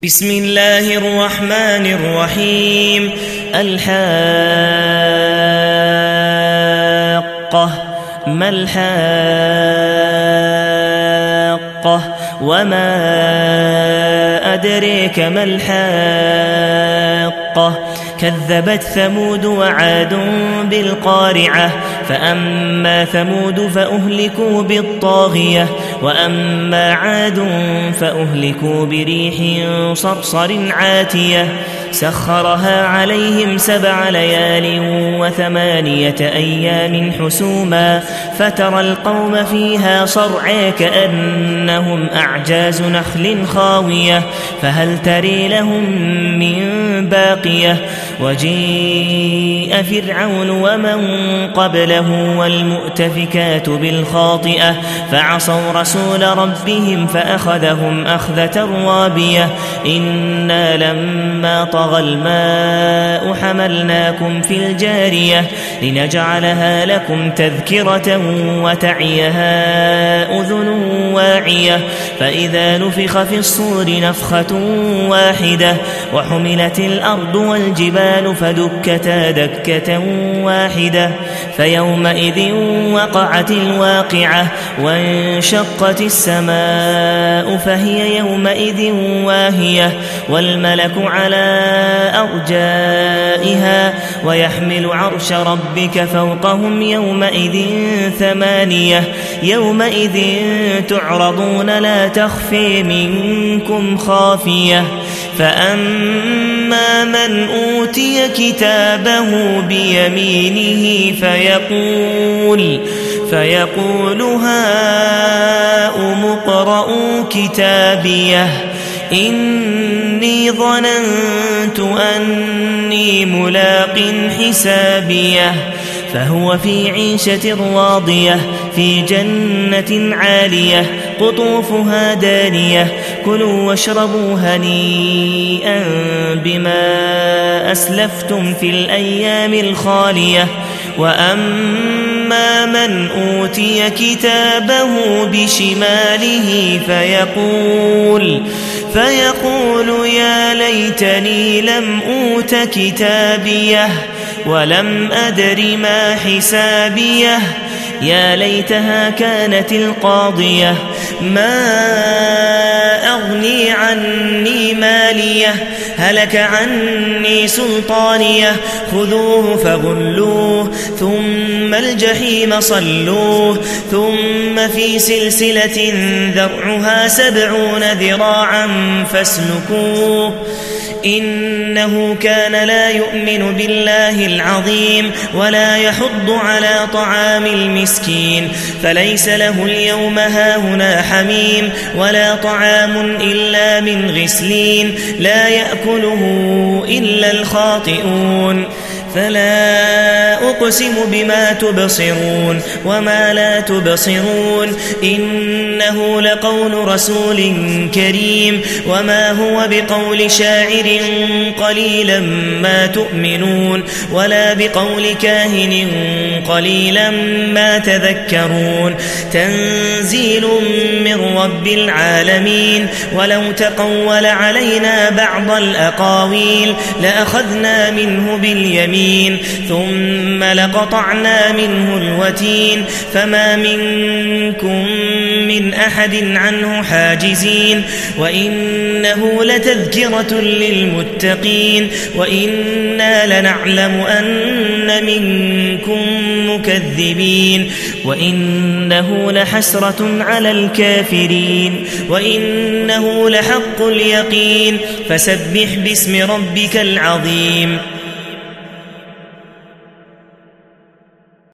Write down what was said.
بسم الله الرحمن الرحيم. الحاقة ما الحاقة وما أدريك ما الحاقة كذبت ثمود وعاد بالقارعة فأما ثمود فأهلكوا بالطاغية وأما عاد فأهلكوا بريح صرصر عاتية سخرها عليهم 7 ليال و8 أيام حسوما فترى القوم فيها صرعى كأنهم أعجاز نخل خاوية فهل تري لهم من باقية وجيء فرعون ومن قبله والمؤتفكات بالخاطئة فعصوا رسول ربهم فأخذهم أخذة رابية إنا لما طغى الماء حملناكم في الجارية لنجعلها لكم تذكرة وتعيها أذن واعية فإذا نفخ في الصور نفخة واحدة وحملت الأرض والجبال فدكتا دكة واحدة فيومئذ وقعت الواقعة وانشقت السماء فهي يومئذ واهية والملك على أرجائها ويحمل عرش ربك فوقهم يومئذ 8 يومئذ تعرضون لا تخفي منكم خافية فأما من أوتي كتابه بيمينه فيقول هاؤم اقرءوا كتابيه إني ظننت أني ملاق حسابيه فهو في عيشة راضية في جنة عالية قطوفها دانية كلوا واشربوا هنيئا بما أسلفتم في الأيام الخالية وأما من أوتي كتابه بشماله فيقول يا ليتني لم أوت كتابيه ولم أدر ما حسابيه يا ليتها كانت القاضية ما أغني عني ماليه هلك عني سلطانيه خذوه فغلوه ثم الجحيم صلوه ثم في سلسلة ذرعها 70 ذراعا فاسلكوه إنه كان لا يؤمن بالله العظيم ولا يحض على طعام المسكين فليس له اليوم هاهنا حميم ولا طعام إلا من غسلين لا يأكله إلا الخاطئون فلا أقسم بما تبصرون وما لا تبصرون إنه لقول رسول كريم وما هو بقول شاعر قليلا ما تؤمنون ولا بقول كاهن قليلا ما تذكرون تنزيل من رب العالمين ولو تقول علينا بعض الأقاويل لأخذنا منه باليمين ثم لقطعنا منه الوتين فما منكم من أحد عنه حاجزين وإنه لتذكرة للمتقين وإنا لنعلم أن منكم مكذبين وإنه لحسرة على الكافرين وإنه لحق اليقين فسبح باسم ربك العظيم